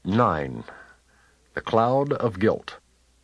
9. The cloud of guilt.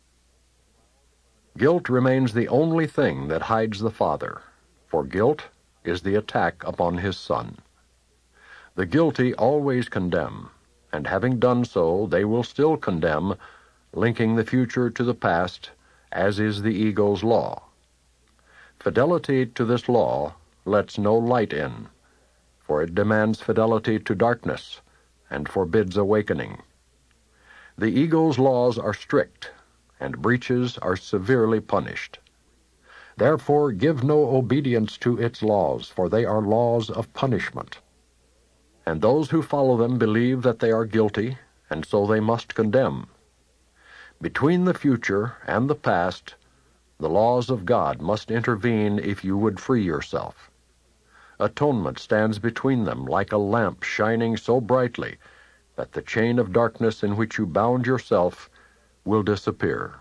Guilt remains the only thing that hides the Father, for guilt is the attack upon his Son. The guilty always condemn, and having done so, they will still condemn, linking the future to the past, as is the ego's law. Fidelity to this law lets no light in, for it demands fidelity to darkness and forbids awakening. The ego's laws are strict, and breaches are severely punished. Therefore give no obedience to its laws, for they are laws of punishment. And those who follow them believe that they are guilty, and so they must condemn. Between the future and the past, the laws of God must intervene if you would free yourself. Atonement stands between them like a lamp shining so brightly that the chain of darkness in which you bound yourself will disappear.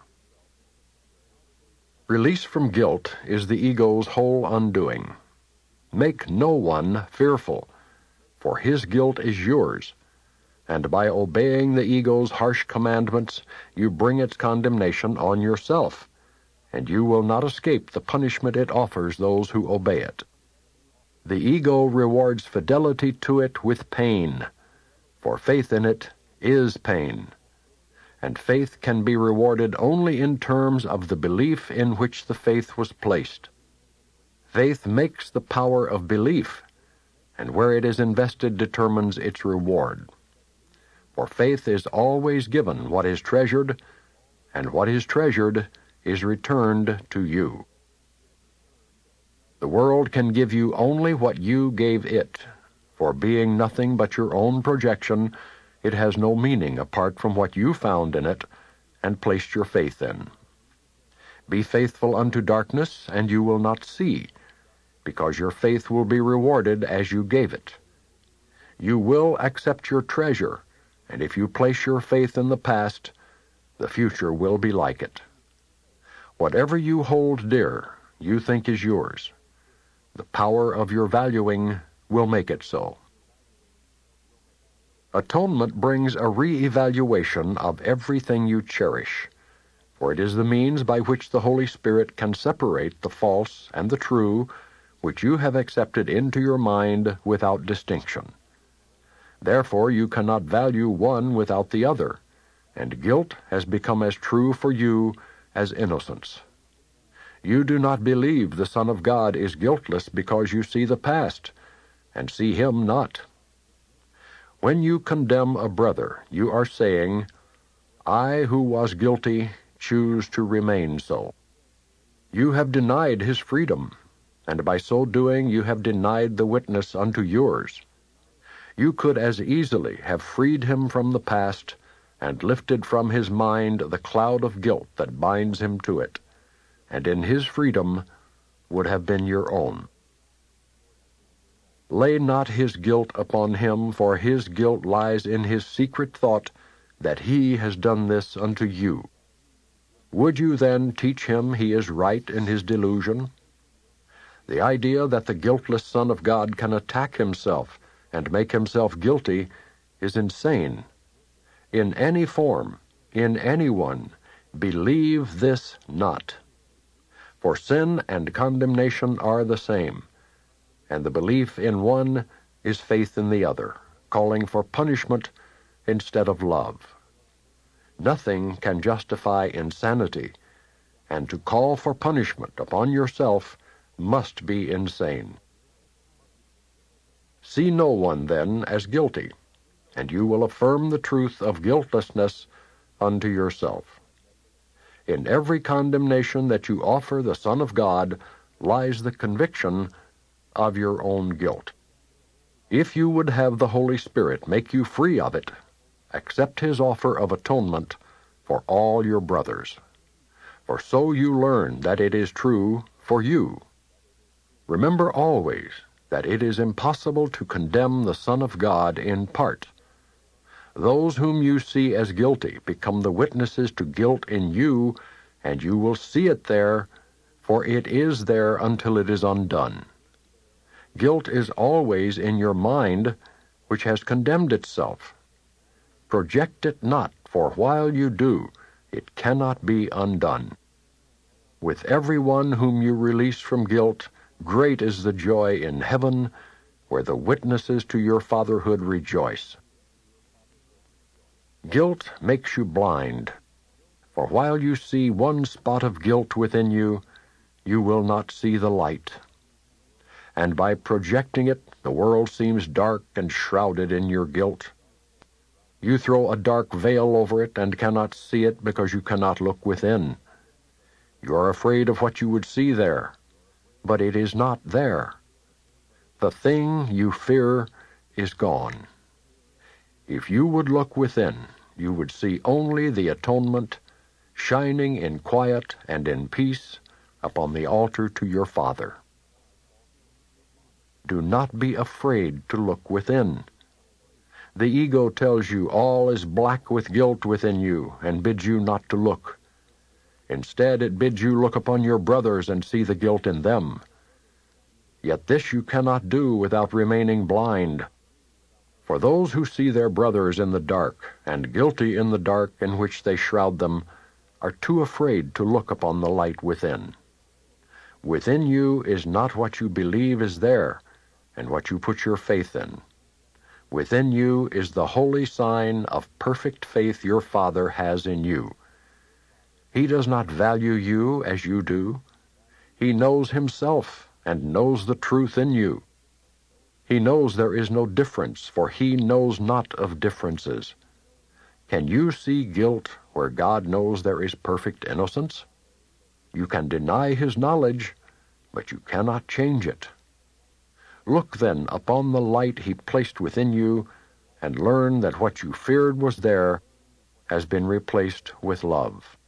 Release from guilt is the ego's whole undoing. Make no one fearful, for his guilt is yours, and by obeying the ego's harsh commandments, you bring its condemnation on yourself, and you will not escape the punishment it offers those who obey it. The ego rewards fidelity to it with pain, for faith in it is pain, and faith can be rewarded only in terms of the belief in which the faith was placed. Faith makes the power of belief, and where it is invested determines its reward. For faith is always given what is treasured, and what is treasured is returned to you. The world can give you only what you gave it, for being nothing but your own projection, it has no meaning apart from what you found in it and placed your faith in. Be faithful unto darkness, and you will not see, because your faith will be rewarded as you gave it. You will accept your treasure, and if you place your faith in the past, the future will be like it. Whatever you hold dear, you think is yours. The power of your valuing will make it so. Atonement brings a re-evaluation of everything you cherish, for it is the means by which the Holy Spirit can separate the false and the true, which you have accepted into your mind without distinction. Therefore you cannot value one without the other, and guilt has become as true for you as innocence. You do not believe the Son of God is guiltless because you see the past, and see him not. When you condemn a brother, you are saying, I who was guilty choose to remain so. You have denied his freedom, and by so doing you have denied the witness unto yours. You could as easily have freed him from the past and lifted from his mind the cloud of guilt that binds him to it, and in his freedom would have been your own. Lay not his guilt upon him, for his guilt lies in his secret thought that he has done this unto you. Would you then teach him he is right in his delusion? The idea that the guiltless Son of God can attack himself and make himself guilty is insane. In any form, in anyone, believe this not. For sin and condemnation are the same, and the belief in one is faith in the other, calling for punishment instead of love. Nothing can justify insanity, and to call for punishment upon yourself must be insane. See no one, then, as guilty, and you will affirm the truth of guiltlessness unto yourself. In every condemnation that you offer the Son of God lies the conviction of your own guilt. If you would have the Holy Spirit make you free of it, accept his offer of atonement for all your brothers. For so you learn that it is true for you. Remember always that it is impossible to condemn the Son of God in part. Those whom you see as guilty become the witnesses to guilt in you, and you will see it there, for it is there until it is undone. Guilt is always in your mind, which has condemned itself. Project it not, for while you do, it cannot be undone. With every one whom you release from guilt, great is the joy in heaven, where the witnesses to your fatherhood rejoice. Guilt makes you blind, for while you see one spot of guilt within you, you will not see the light. And by projecting it, the world seems dark and shrouded in your guilt. You throw a dark veil over it and cannot see it because you cannot look within. You are afraid of what you would see there, but it is not there. The thing you fear is gone. If you would look within, you would see only the atonement shining in quiet and in peace upon the altar to your Father. Do not be afraid to look within. The ego tells you all is black with guilt within you and bids you not to look. Instead, it bids you look upon your brothers and see the guilt in them. Yet this you cannot do without remaining blind. For those who see their brothers in the dark, and guilty in the dark in which they shroud them, are too afraid to look upon the light within. Within you is not what you believe is there, and what you put your faith in. Within you is the holy sign of perfect faith your Father has in you. He does not value you as you do. He knows himself and knows the truth in you. He knows there is no difference, for he knows not of differences. Can you see guilt where God knows there is perfect innocence? You can deny his knowledge, but you cannot change it. Look then upon the light he placed within you, and learn that what you feared was there has been replaced with love.